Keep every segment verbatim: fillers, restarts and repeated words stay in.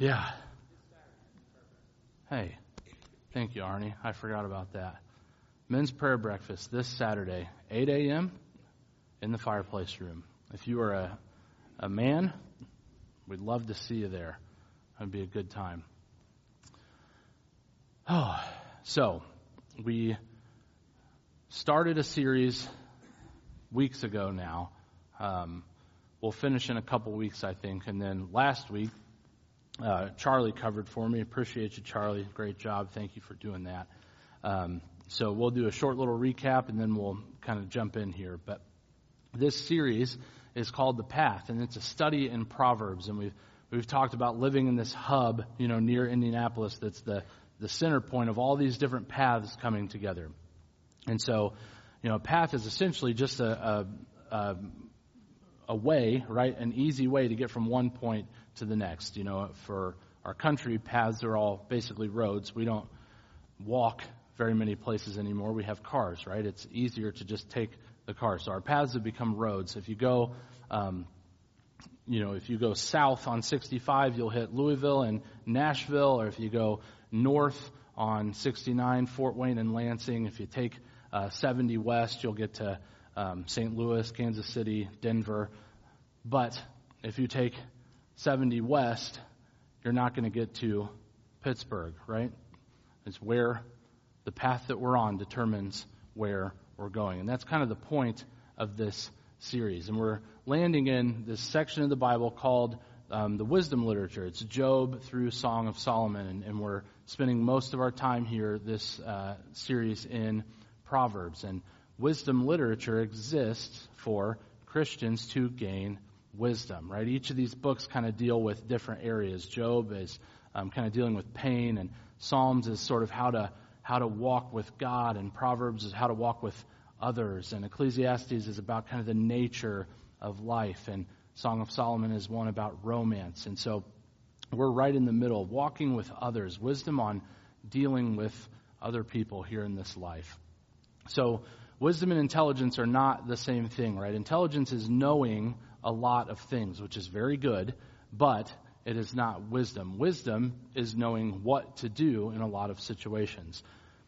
Yeah. Hey, thank you, Arnie. I forgot about that. Men's prayer breakfast this Saturday, eight a.m. in the fireplace room. If you are a, a man, we'd love to see you there. It'd be a good time. Oh, so we started a series weeks ago now. Um, we'll finish in a couple weeks, I think. And then last week, uh, Charlie covered for me. Appreciate you, Charlie. Great job. Thank you for doing that. Um, so we'll do a short little recap, and then we'll kind of jump in here. But this series is called The Path, and it's a study in Proverbs. And we've we've talked about living in this hub, you know, near Indianapolis. That's the the center point of all these different paths coming together. And so, you know, a path is essentially just a, a, a, a way, right, an easy way to get from one point to the next. You know, for our country, paths are all basically roads. We don't walk very many places anymore. We have cars, right? It's easier to just take the car. So our paths have become roads. If you go, um, you know, if you go south on sixty-five, you'll hit Louisville and Nashville, or if you go north on sixty-nine, Fort Wayne and Lansing. If you take uh, seventy west, you'll get to um, Saint Louis, Kansas City, Denver. But if you take seventy west, you're not going to get to Pittsburgh, right? It's where the path that we're on determines where we're going. And that's kind of the point of this series. And we're landing in this section of the Bible called Um, the wisdom literature. It's Job through Song of Solomon, and, and we're spending most of our time here, this uh, series, in Proverbs. And wisdom literature exists for Christians to gain wisdom, right? Each of these books kind of deal with different areas. Job is um, kind of dealing with pain, and Psalms is sort of how to how to walk with God, and Proverbs is how to walk with others, and Ecclesiastes is about kind of the nature of life, and Song of Solomon is one about romance. And so we're right in the middle, walking with others, wisdom on dealing with other people here in this life. So wisdom and intelligence are not the same thing, right? Intelligence is knowing a lot of things, which is very good, but it is not wisdom. Wisdom is knowing what to do in a lot of situations.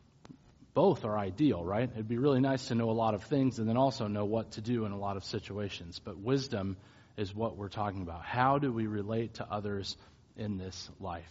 Both are ideal, right? It'd be really nice to know a lot of things and then also know what to do in a lot of situations. But wisdom is what we're talking about. How do we relate to others in this life?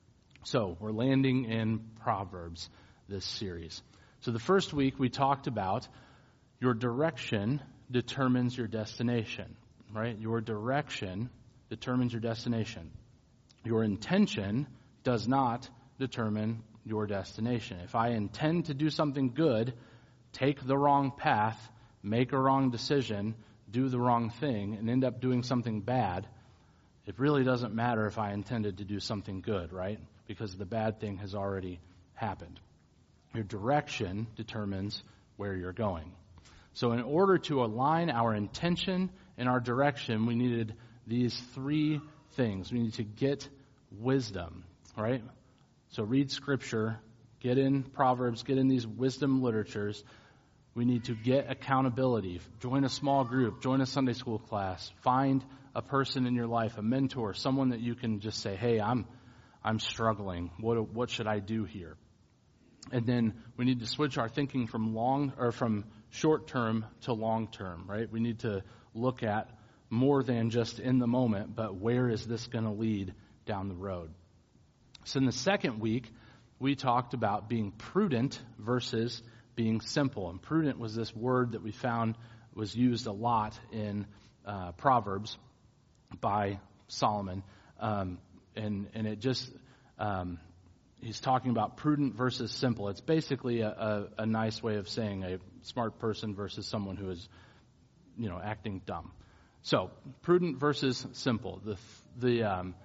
So we're landing in Proverbs this series. So the first week we talked about your direction determines your destination, right? Your direction determines your destination. Your intention does not determine your destination. If I intend to do something good, take the wrong path, make a wrong decision, do the wrong thing, and end up doing something bad, it really doesn't matter if I intended to do something good, right? Because the bad thing has already happened. Your direction determines where you're going. So in order to align our intention and our direction, we needed these three things. We need to get wisdom, right? So read Scripture, get in Proverbs, get in these wisdom literatures. We need to get accountability. Join a small group. Join a Sunday school class. Find a person in your life, a mentor, someone that you can just say, hey, I'm I'm struggling. What what should I do here? And then we need to switch our thinking from long or from short term to long term, right? We need to look at more than just in the moment, but where is this going to lead down the road? So in the second week, we talked about being prudent versus being simple. And prudent was this word that we found was used a lot in uh, Proverbs by Solomon. Um, and, and it just, um, he's talking about prudent versus simple. It's basically a, a, a nice way of saying a smart person versus someone who is, you know, acting dumb. So prudent versus simple. The, the, um,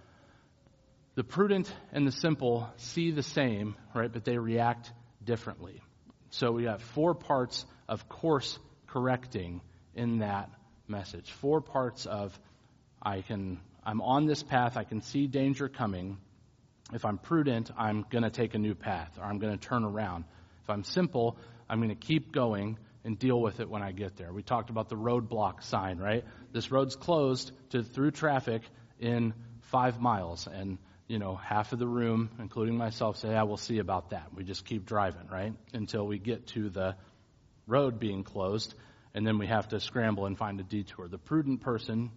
the prudent and the simple see the same, right? But they react differently. So we have four parts of course correcting in that message. Four parts of I can, I'm on this path, I can see danger coming. If I'm prudent, I'm going to take a new path, or I'm going to turn around. If I'm simple, I'm going to keep going and deal with it when I get there. We talked about the roadblock sign, right? This road's closed to through traffic in five miles, and you know, half of the room, including myself, say, yeah, we'll see about that. We just keep driving, right, until we get to the road being closed, and then we have to scramble and find a detour. The prudent person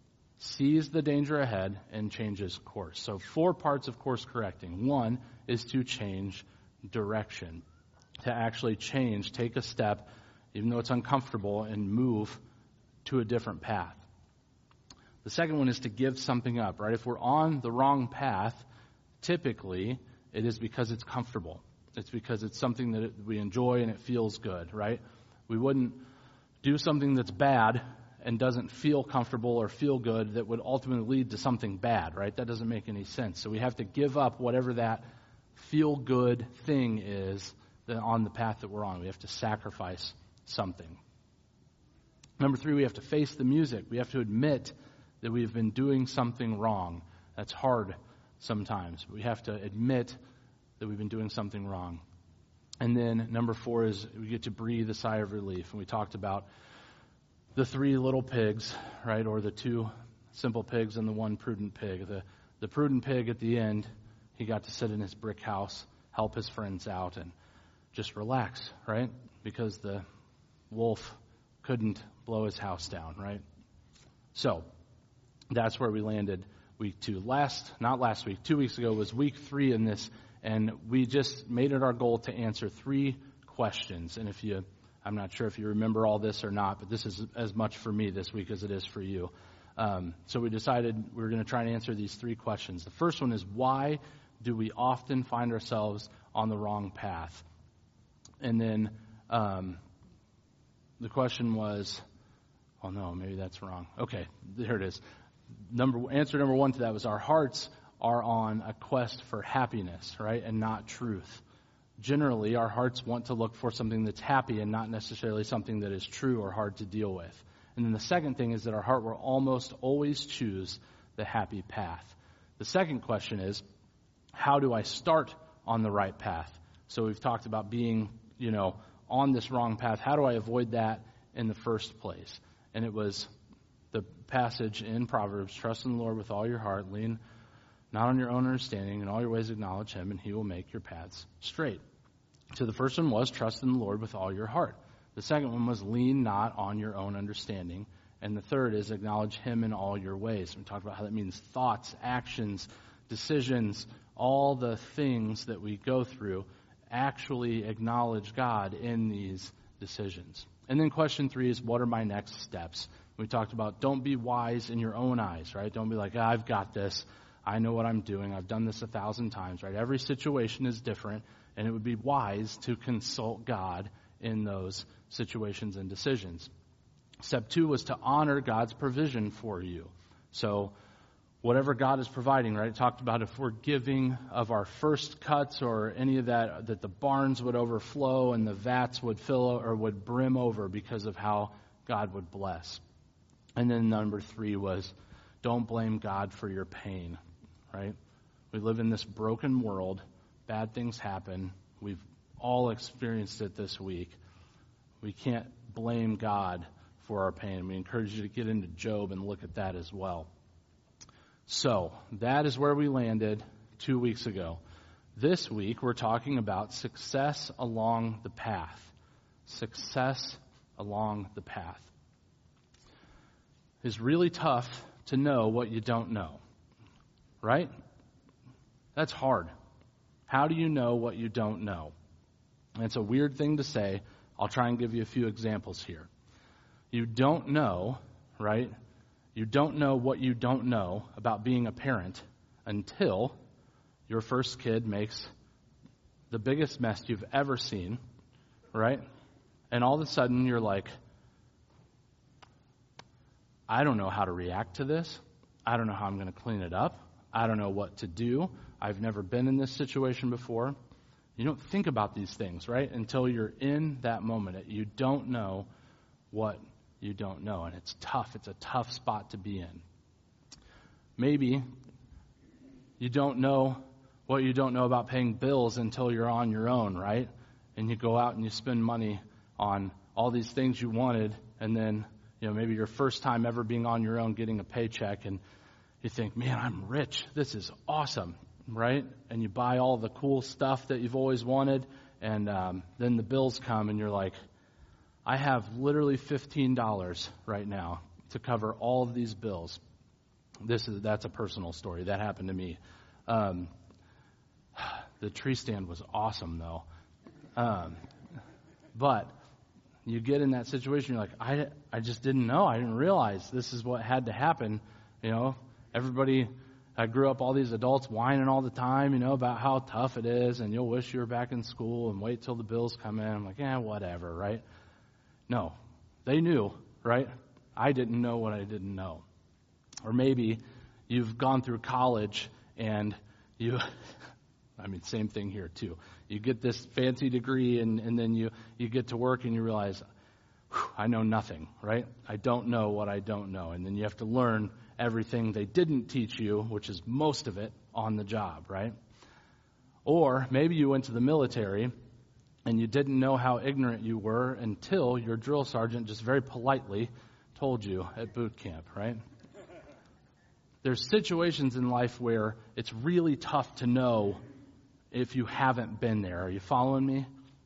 sees the danger ahead and changes course. So four parts of course correcting. One is to change direction, to actually change, take a step, even though it's uncomfortable, and move to a different path. The second one is to give something up, right? If we're on the wrong path, typically it is because it's comfortable. It's because it's something that we enjoy and it feels good, right? We wouldn't do something that's bad and doesn't feel comfortable or feel good that would ultimately lead to something bad, right? That doesn't make any sense. So we have to give up whatever that feel-good thing is that on the path that we're on. We have to sacrifice something. Number three, we have to face the music. We have to admit that we've been doing something wrong. That's hard sometimes. We have to admit that we've been doing something wrong. And then number four is we get to breathe a sigh of relief. And we talked about the three little pigs, right, or the two simple pigs and the one prudent pig. The, the prudent pig at the end, he got to sit in his brick house, help his friends out, and just relax, right, because the wolf couldn't blow his house down, right? So that's where we landed week two. Last, not last week, two weeks ago was week three in this, and we just made it our goal to answer three questions. And if you, I'm not sure if you remember all this or not, but this is as much for me this week as it is for you. Um, so we decided we were going to try and answer these three questions. The first one is, why do we often find ourselves on the wrong path? And then um, the question was, oh no, maybe that's wrong. Okay, there it is. Number answer number one to that was, our hearts are on a quest for happiness, right, and not truth. Generally, our hearts want to look for something that's happy and not necessarily something that is true or hard to deal with. And then the second thing is that our heart will almost always choose the happy path. The second question is, how do I start on the right path? So we've talked about being, you know, on this wrong path. How do I avoid that in the first place? And it was the passage in Proverbs, trust in the Lord with all your heart, lean not on your own understanding, in all your ways acknowledge him, and he will make your paths straight. So the first one was trust in the Lord with all your heart. The second one was lean not on your own understanding. And the third is acknowledge him in all your ways. We talked about how that means thoughts, actions, decisions, all the things that we go through, actually acknowledge God in these decisions. And then question three is, what are my next steps? We talked about don't be wise in your own eyes, right? Don't be like, ah, I've got this. I know what I'm doing. I've done this a thousand times, right? Every situation is different, and it would be wise to consult God in those situations and decisions. Step two was to honor God's provision for you. So whatever God is providing, right? It talked about if we're giving of our first cuts or any of that, that the barns would overflow and the vats would fill or would brim over because of how God would bless. And then number three was, don't blame God for your pain, right? We live in this broken world. Bad things happen. We've all experienced it this week. We can't blame God for our pain. We encourage you to get into Job and look at that as well. So that is where we landed two weeks ago. This week we're talking about success along the path. Success along the path. It's really tough to know what you don't know, right? That's hard. How do you know what you don't know? And it's a weird thing to say. I'll try and give you a few examples here. You don't know, right? You don't know what you don't know about being a parent until your first kid makes the biggest mess you've ever seen, right? And all of a sudden you're like, I don't know how to react to this. I don't know how I'm going to clean it up. I don't know what to do. I've never been in this situation before. You don't think about these things, right? Until you're in that moment. You don't know what you don't know. And it's tough. It's a tough spot to be in. Maybe you don't know what you don't know about paying bills until you're on your own, right? And you go out and you spend money on all these things you wanted, and then, you know, maybe your first time ever being on your own, getting a paycheck, and you think, man, I'm rich. This is awesome, right? And you buy all the cool stuff that you've always wanted, and um, then the bills come, and you're like, I have literally fifteen dollars right now to cover all of these bills. This is that's a personal story. That happened to me. Um, the tree stand was awesome, though. Um, but you get in that situation, you're like, I, I just didn't know. I didn't realize this is what had to happen. You know, everybody, I grew up all these adults whining all the time, you know, about how tough it is, and you'll wish you were back in school and wait till the bills come in. I'm like, yeah, whatever, right? No, they knew, right? I didn't know what I didn't know. Or maybe you've gone through college and you, I mean, same thing here too. You get this fancy degree and, and then you, you get to work and you realize, I know nothing, right? I don't know what I don't know. And then you have to learn everything they didn't teach you, which is most of it, on the job, right? Or maybe you went to the military and you didn't know how ignorant you were until your drill sergeant just very politely told you at boot camp, right? There's situations in life where it's really tough to know if you haven't been there. Are you following me?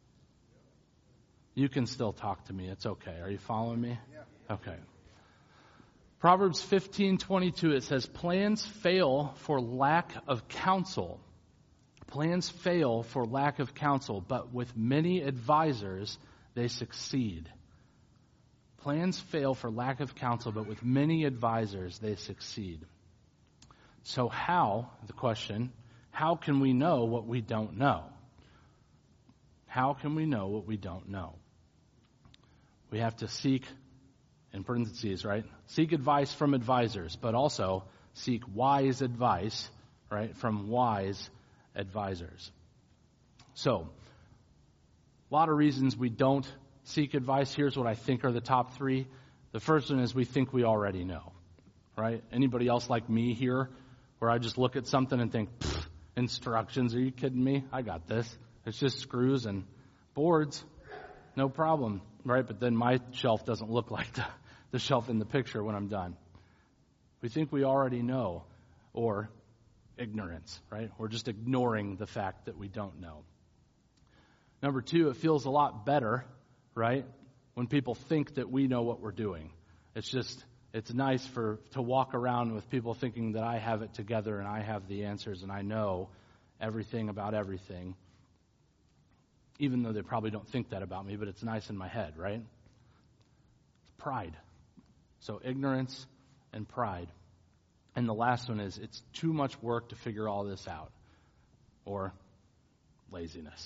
You can still talk to me. It's okay. Are you following me? Okay. Proverbs fifteen twenty-two, it says, plans fail for lack of counsel. Plans fail for lack of counsel, but with many advisors, they succeed. Plans fail for lack of counsel, but with many advisors, they succeed. So how, the question, how can we know what we don't know? How can we know what we don't know? We have to seek, in parentheses, right? Seek advice from advisors, but also seek wise advice, right, from wise advisors. So, a lot of reasons we don't seek advice. Here's what I think are the top three. The first one is we think we already know, right? Anybody else like me here, where I just look at something and think, instructions, are you kidding me? I got this. It's just screws and boards, no problem, right? But then my shelf doesn't look like the, the shelf in the picture when I'm done. We think we already know, or ignorance, right? We're just ignoring the fact that we don't know. Number two, it feels a lot better, right, when people think that we know what we're doing. It's just, it's nice for to walk around with people thinking that I have it together and I have the answers and I know everything about everything, even though they probably don't think that about me, but it's nice in my head, right? It's pride. So ignorance and pride. And the last one is it's too much work to figure all this out, or laziness.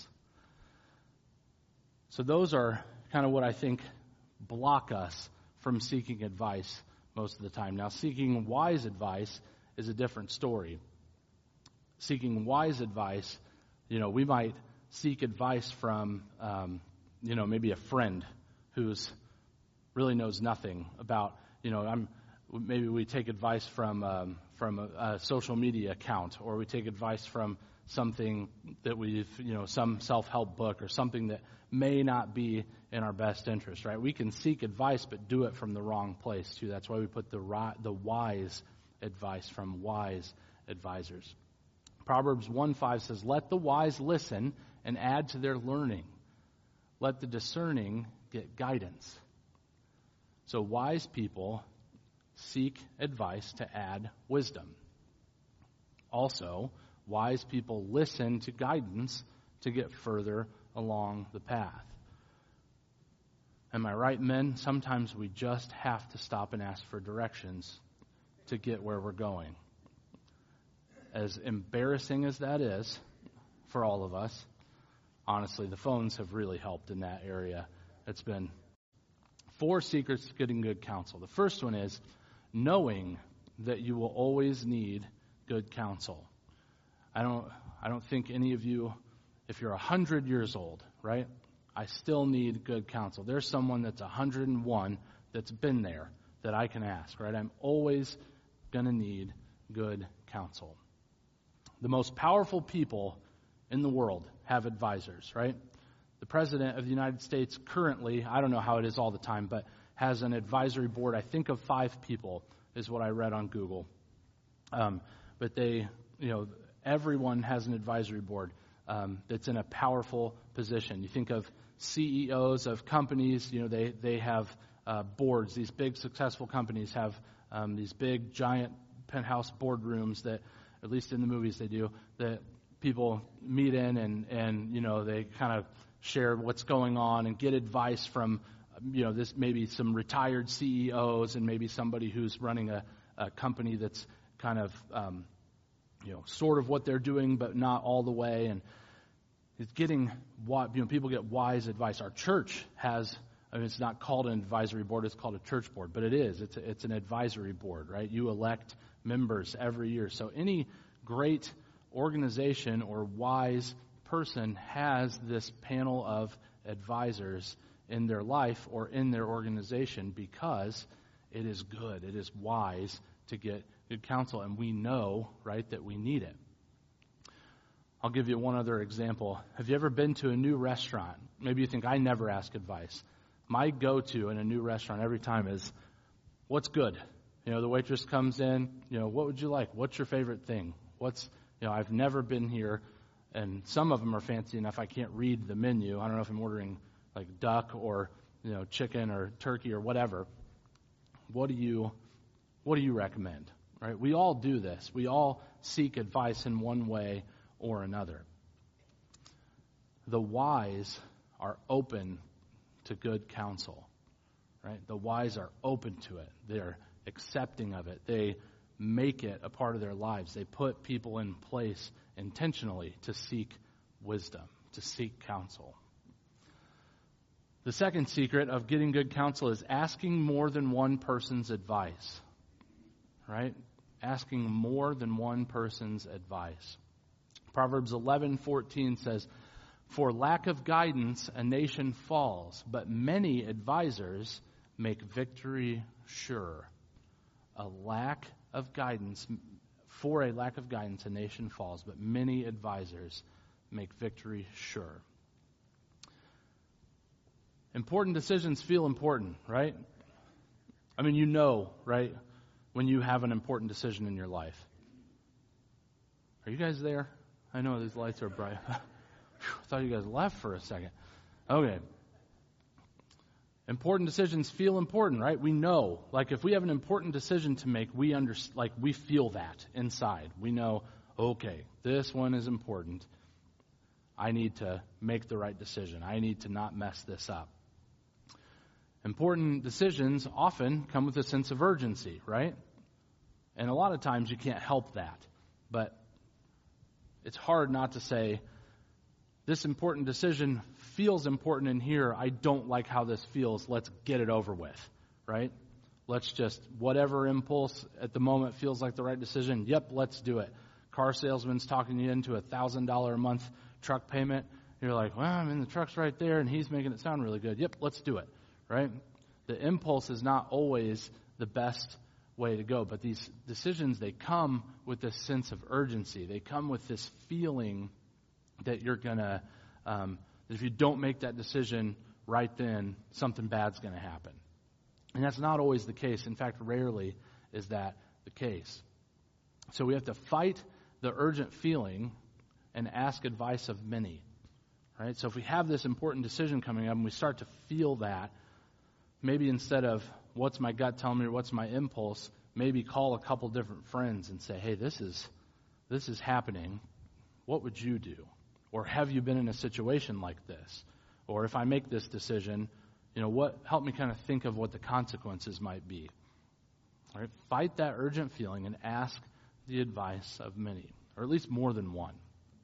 So those are kind of what I think block us from seeking advice most of the time. Now, seeking wise advice is a different story. Seeking wise advice, you know, we might seek advice from, um, you know, maybe a friend who's really knows nothing about, you know, I'm maybe we take advice from um, from a, a social media account, or we take advice from something that we've, you know, some self-help book or something that may not be in our best interest, right? We can seek advice, but do it from the wrong place too. That's why we put the the wise advice from wise advisors. Proverbs one five says, "Let the wise listen and add to their learning. Let the discerning get guidance." So wise people seek advice to add wisdom. Also, wise people listen to guidance to get further along the path. Am I right, men? Sometimes we just have to stop and ask for directions to get where we're going. As embarrassing as that is for all of us, honestly, the phones have really helped in that area. It's been four secrets to getting good counsel. The first one is knowing that you will always need good counsel. I don't I don't think any of you, if you're one hundred years old, right, I still need good counsel. There's someone that's one hundred one that's been there that I can ask, right? I'm always going to need good counsel. The most powerful people in the world have advisors, right? The President of the United States currently, I don't know how it is all the time, but has an advisory board, I think of five people, is what I read on Google. Um, but they, you know, everyone has an advisory board um, that's in a powerful position. You think of C E Os of companies, you know, they, they have uh, boards. These big successful companies have um, these big giant penthouse boardrooms that, at least in the movies they do, that people meet in and, and you know, they kind of share what's going on and get advice from, you know, this maybe some retired C E Os and maybe somebody who's running a, a company that's kind of, um, you know, sort of what they're doing, but not all the way. And it's getting, you know, people get wise advice. Our church has, I mean, it's not called an advisory board, it's called a church board, but it is. It's a, it's an advisory board, right? You elect members every year. So any great organization or wise person has this panel of advisors in their life or in their organization because it is good, it is wise to get good counsel, and we know, right, that we need it. I'll give you one other example. Have you ever been to a new restaurant? Maybe you think, I never ask advice. My go-to in a new restaurant every time is, what's good? You know, the waitress comes in, you know, what would you like? What's your favorite thing? What's, you know, I've never been here, and some of them are fancy enough I can't read the menu. I don't know if I'm ordering like duck or, you know, chicken or turkey or whatever. What do you, what do you recommend? Right? We all do this. We all seek advice in one way or another. The wise are open to good counsel, right? The wise are open to it. They're accepting of it. They make it a part of their lives. They put people in place intentionally to seek wisdom, to seek counsel. The second secret of getting good counsel is asking more than one person's advice, right? Asking more than one person's advice. Proverbs eleven fourteen says, "For lack of guidance, a nation falls, but many advisors make victory sure." A lack of guidance, for a lack of guidance, a nation falls, but many advisors make victory sure. Important decisions feel important, right? I mean, you know, right, when you have an important decision in your life. Are you guys there? I know these lights are bright. I thought you guys left for a second. Okay. Important decisions feel important, right? We know. Like if we have an important decision to make, we under, like we feel that inside. We know, okay, this one is important. I need to make the right decision. I need to not mess this up. Important decisions often come with a sense of urgency, right? And a lot of times you can't help that. But it's hard not to say, this important decision feels important in here. I don't like how this feels. Let's get it over with, right? Let's just, whatever impulse at the moment feels like the right decision, yep, let's do it. Car salesman's talking you into a one thousand dollars a month truck payment. You're like, well, I mean, the truck's right there, and he's making it sound really good. Yep, let's do it, right? The impulse is not always the best way to go, but these decisions, they come with this sense of urgency. They come with this feeling that you're going to, um, that if you don't make that decision right then, something bad's going to happen. And that's not always the case. In fact, rarely is that the case. So we have to fight the urgent feeling and ask advice of many, right? So if we have this important decision coming up and we start to feel that, maybe instead of what's my gut telling me or what's my impulse, maybe call a couple different friends and say, hey, this is this is happening. What would you do? Or have you been in a situation like this? Or if I make this decision, you know, what? Help me kind of think of what the consequences might be. All right? Fight that urgent feeling and ask the advice of many, or at least more than one.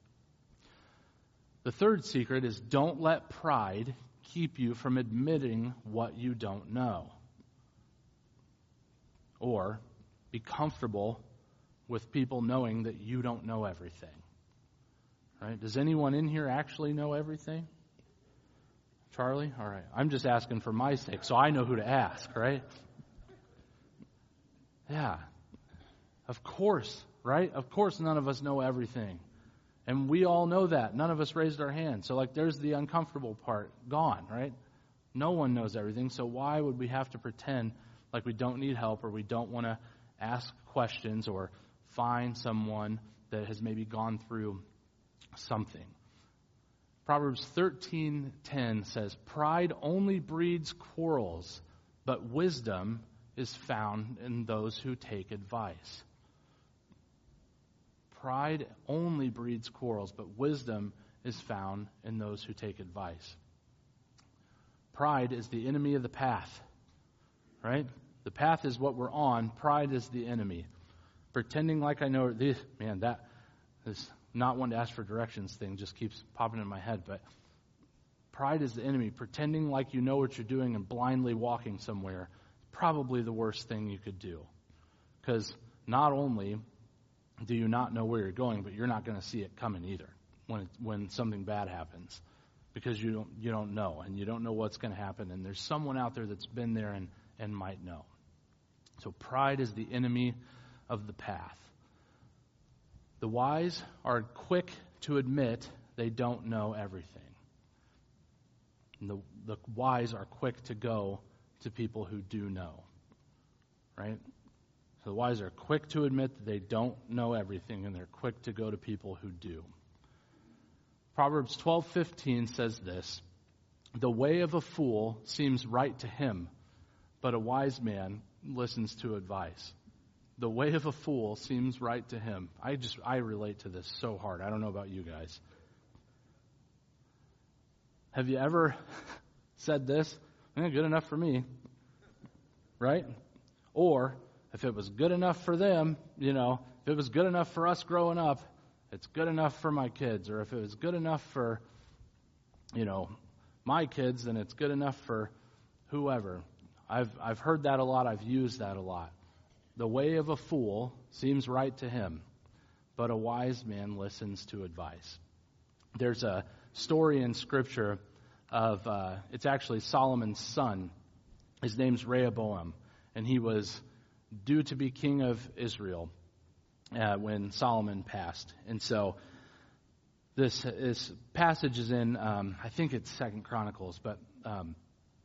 The third secret is don't let pride keep you from admitting what you don't know. Or be comfortable with people knowing that you don't know everything. Right? Does anyone in here actually know everything? Charlie? All right. I'm just asking for my sake, so I know who to ask, right? Yeah. Of course, right? Of course none of us know everything. And we all know that. None of us raised our hands. So, like, there's the uncomfortable part gone, right? No one knows everything, so why would we have to pretend like we don't need help or we don't want to ask questions or find someone that has maybe gone through something. Proverbs thirteen ten says, "Pride only breeds quarrels, but wisdom is found in those who take advice." Pride only breeds quarrels, but wisdom is found in those who take advice. Pride is the enemy of the path, right? The path is what we're on. Pride is the enemy. Pretending like I know this, man, that is not one to ask for directions thing, just keeps popping in my head. But pride is the enemy. Pretending like you know what you're doing and blindly walking somewhere is probably the worst thing you could do. Because not only do you not know where you're going, but you're not going to see it coming either when it, when something bad happens, because you don't you don't know, and you don't know what's going to happen, and there's someone out there that's been there and, and might know. So pride is the enemy of the path. The wise are quick to admit they don't know everything. And the, the wise are quick to go to people who do know, right? So the wise are quick to admit that they don't know everything, and they're quick to go to people who do. Proverbs twelve fifteen says this, "The way of a fool seems right to him, but a wise man listens to advice." The way of a fool seems right to him. I just, I relate to this so hard. I don't know about you guys. Have you ever said this? Eh, good enough for me, right? Or, if it was good enough for them, you know, if it was good enough for us growing up, it's good enough for my kids. Or if it was good enough for, you know, my kids, then it's good enough for whoever. I've I've heard that a lot. I've used that a lot. The way of a fool seems right to him, but a wise man listens to advice. There's a story in Scripture of, uh, it's actually Solomon's son. His name's Rehoboam, and he was due to be king of Israel uh, when Solomon passed. And so this, this passage is in, um, I think it's Second Chronicles, but um,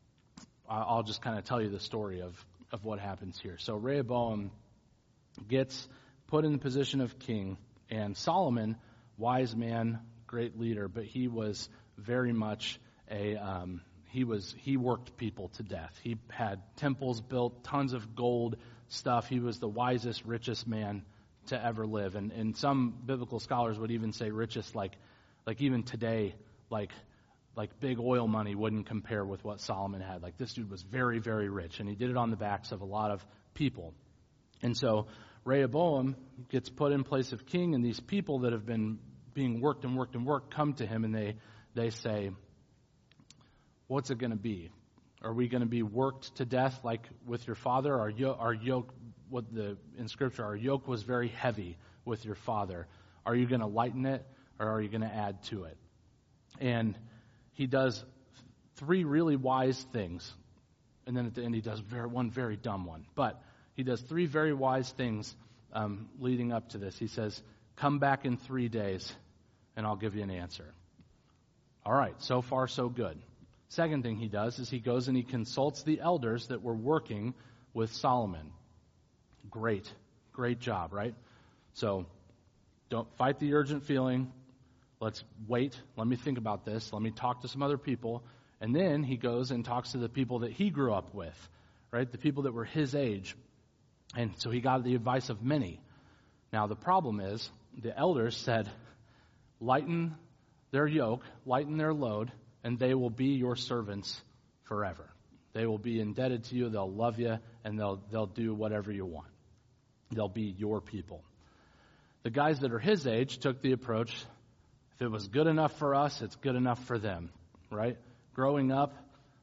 I'll just kind of tell you the story of of what happens here. So Rehoboam gets put in the position of king, and Solomon, wise man, great leader, but he was very much a, um, he was, he worked people to death. He had temples built, tons of gold stuff. He was the wisest, richest man to ever live. And, and some biblical scholars would even say richest, like, like even today, like, Like big oil money wouldn't compare with what Solomon had. Like this dude was very, very rich, and he did it on the backs of a lot of people. And so Rehoboam gets put in place of king, and these people that have been being worked and worked and worked come to him, and they, they say, "What's it going to be? Are we going to be worked to death like with your father? Our, yo- our yoke, what the in Scripture, our yoke was very heavy with your father. Are you going to lighten it, or are you going to add to it?" And he does three really wise things, and then at the end he does very, one very dumb one. But he does three very wise things um, leading up to this. He says, "Come back in three days, and I'll give you an answer." All right, so far so good. Second thing he does is he goes and he consults the elders that were working with Solomon. Great, great job, right? So don't fight the urgent feeling. Let's wait. Let me think about this. Let me talk to some other people. And then he goes and talks to the people that he grew up with, right? The people that were his age. And so he got the advice of many. Now, the problem is the elders said, lighten their yoke, lighten their load, and they will be your servants forever. They will be indebted to you. They'll love you, and they'll they'll do whatever you want. They'll be your people. The guys that are his age took the approach, if it was good enough for us, it's good enough for them, right? Growing up,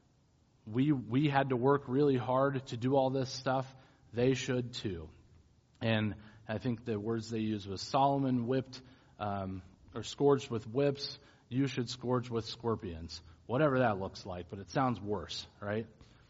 we we had to work really hard to do all this stuff. They should too. And I think the words they used was Solomon whipped um, or scourged with whips. You should scourge with scorpions. Whatever that looks like, but it sounds worse, right?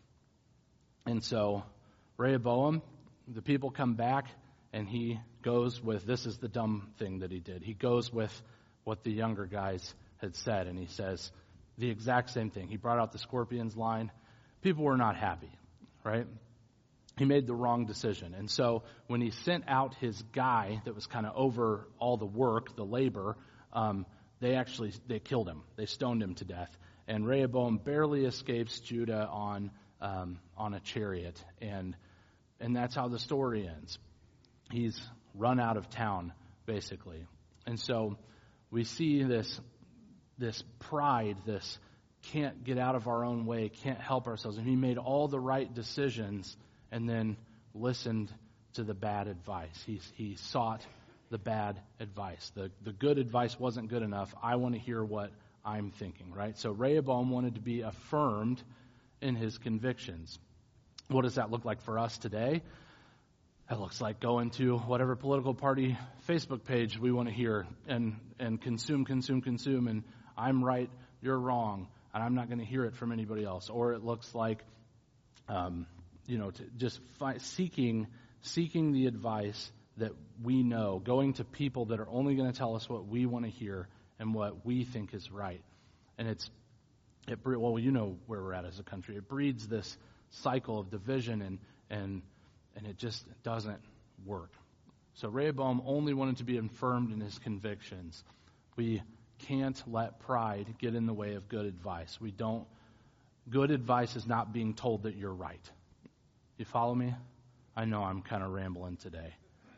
And so Rehoboam, the people come back, and he goes with, this is the dumb thing that he did. He goes with what the younger guys had said, and he says the exact same thing. He brought out the scorpions line. People were not happy, right? he made the wrong decision. And so when he sent out his guy that was kind of over all the work, the labor, um, they actually, they killed him. They stoned him to death. And Rehoboam barely escapes Judah on um, on a chariot. And and that's how the story ends. He's run out of town, basically. And so we see this this pride, this can't get out of our own way, can't help ourselves. And he made all the right decisions and then listened to the bad advice. He, he sought the bad advice. The, the good advice wasn't good enough. I want to hear what I'm thinking, right? So Rehoboam wanted to be affirmed in his convictions. What does that look like for us today? That looks like going to whatever political party Facebook page we want to hear and, and consume, consume, consume, and I'm right, you're wrong, and I'm not going to hear it from anybody else. Or it looks like, um, you know, to just fi- seeking seeking the advice that we know, going to people that are only going to tell us what we want to hear and what we think is right. And it's, it well, you know where we're at as a country. It breeds this cycle of division, and and and it just doesn't work. So Rehoboam only wanted to be affirmed in his convictions. We can't let pride get in the way of good advice. We don't. Good advice is not being told that you're right. You follow me? I know I'm kind of rambling today.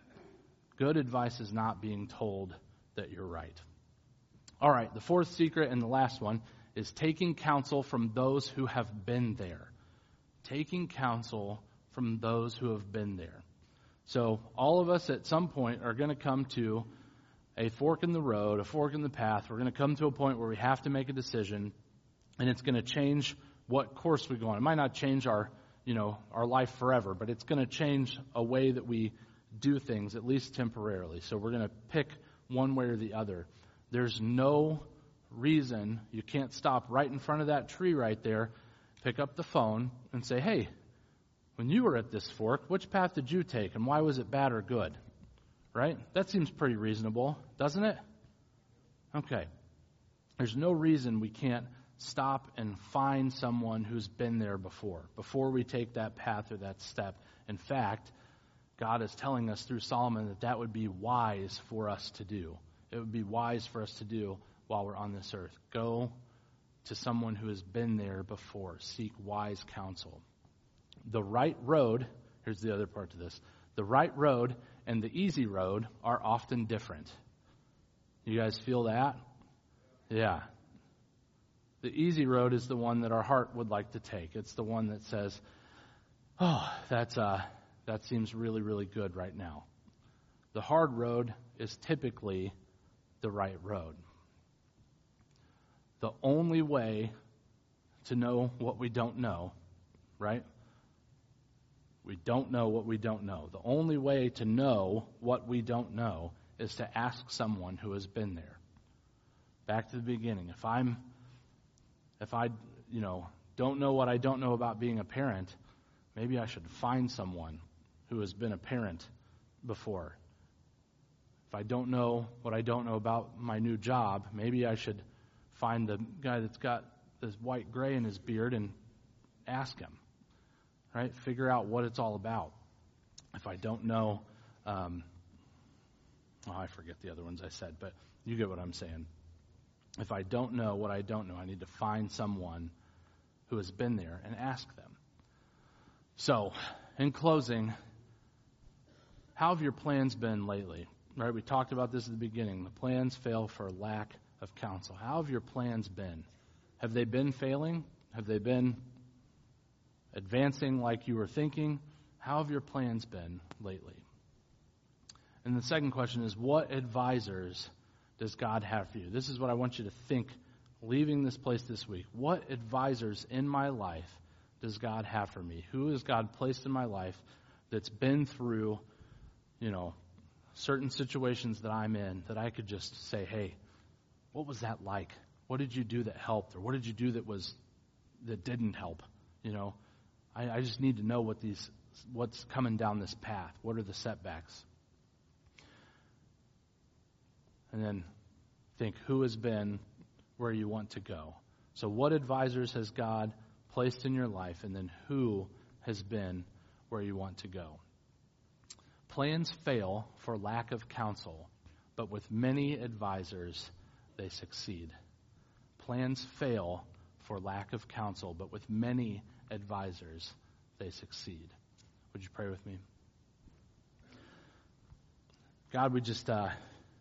Good advice is not being told that you're right. All right, the fourth secret and the last one is taking counsel from those who have been there. Taking counsel from those who have been there. So all of us at some point are going to come to a fork in the road, a fork in the path. We're going to come to a point where we have to make a decision, and it's going to change what course we go on. It might not change our, you know, our life forever, but it's going to change a way that we do things, at least temporarily. So we're going to pick one way or the other. There's no reason you can't stop right in front of that tree right there, pick up the phone, and say, hey, when you were at this fork, which path did you take, and why was it bad or good? Right? That seems pretty reasonable, doesn't it? Okay. There's no reason we can't stop and find someone who's been there before, before we take that path or that step. In fact, God is telling us through Solomon that that would be wise for us to do. It would be wise for us to do while we're on this earth. Go to someone who has been there before. Seek wise counsel. The right road, here's the other part to this. The right road and the easy road are often different. You guys feel that? Yeah. The easy road is the one that our heart would like to take. It's the one that says, oh, that's uh, that seems really, really good right now. The hard road is typically the right road. The only way to know what we don't know, right? We don't know what we don't know. The only way to know what we don't know is to ask someone who has been there. Back to the beginning. If I'm, if I, you know, don't know what I don't know about being a parent, maybe I should find someone who has been a parent before. If I don't know what I don't know about my new job, maybe I should find the guy that's got this white gray in his beard and ask him. Right? Figure out what it's all about. If I don't know, um, oh, I forget the other ones I said, but you get what I'm saying. If I don't know what I don't know, I need to find someone who has been there and ask them. So, in closing, how have your plans been lately? Right? We talked about this at the beginning. The plans fail for lack of counsel. How have your plans been? Have they been failing? Have they been advancing like you were thinking? How have your plans been lately? And the second question is, what advisors does God have for you? This is what I want you to think leaving this place this week. What advisors in my life does God have for me? Who has God placed in my life that's been through, you know, certain situations that I'm in that I could just say, hey, what was that like? What did you do that helped? Or what did you do that was that didn't help? You know, I, I just need to know what these, what's coming down this path. What are the setbacks? And then think, who has been where you want to go? So what advisors has God placed in your life? And then who has been where you want to go. Plans fail for lack of counsel, but with many advisors, they succeed. Plans fail for lack of counsel, but with many advisors, they succeed. Would you pray with me? God, we just, uh,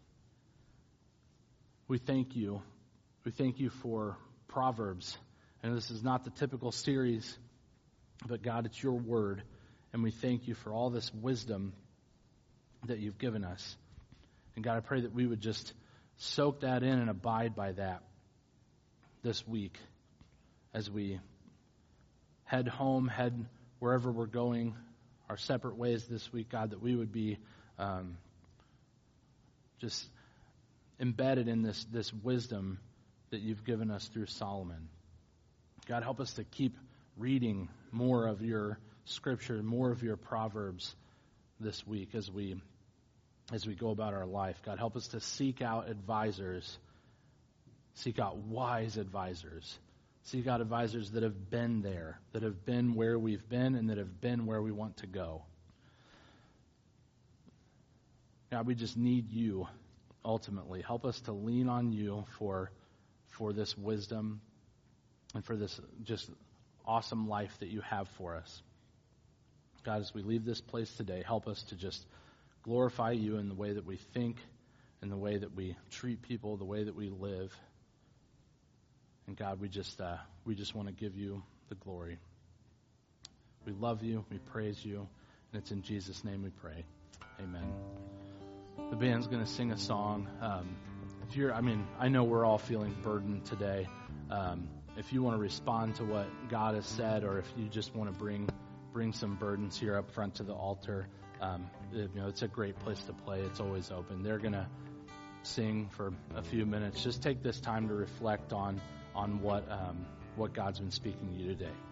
we thank you. We thank you for Proverbs. And this is not the typical series, but God, it's your word. And we thank you for all this wisdom that you've given us. And God, I pray that we would just soak that in and abide by that this week as we head home, head wherever we're going, our separate ways this week, God, that we would be um, just embedded in this, this wisdom that you've given us through Solomon. God, help us to keep reading more of your scripture, more of your Proverbs this week as we as we go about our life. God, help us to seek out advisors, seek out wise advisors, seek out advisors that have been there, that have been where we've been, and that have been where we want to go. God, we just need you ultimately. Help us to lean on you for for this wisdom and for this just awesome life that you have for us. God, as we leave this place today, help us to just glorify you in the way that we think, in the way that we treat people, the way that we live. And God, we just uh, we just want to give you the glory. We love you, we praise you, and it's in Jesus' name we pray. Amen. The band's going to sing a song. Um, if you're, I mean, I know we're all feeling burdened today. Um, if you want to respond to what God has said, or if you just want to bring bring some burdens here up front to the altar, um, you know, it's a great place to play. It's always open. They're going to sing for a few minutes. Just take this time to reflect on on what um, what God's been speaking to you today.